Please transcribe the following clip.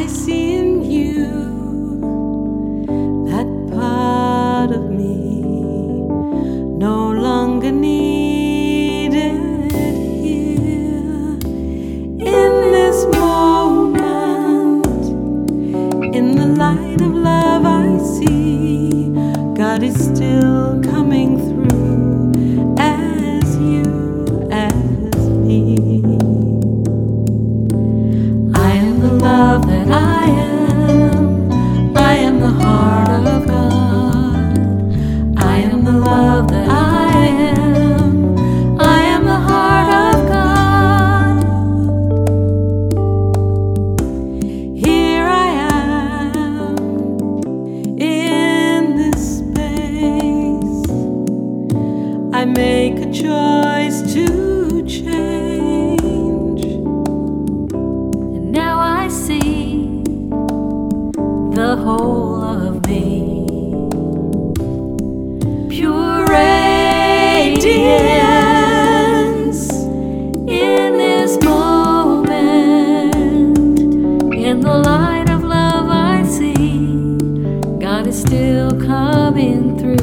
I see in you that part of me no longer needed here. In this moment, in the light of love I see, God is still coming through as you, as me. I am the love that I am. I am the heart of God. I am the love that I am. I am the heart of God. Here I am in this space. I make a choice to change. And now I see the whole of me. Pure radiance in this moment. In the light of love I see, God is still coming through.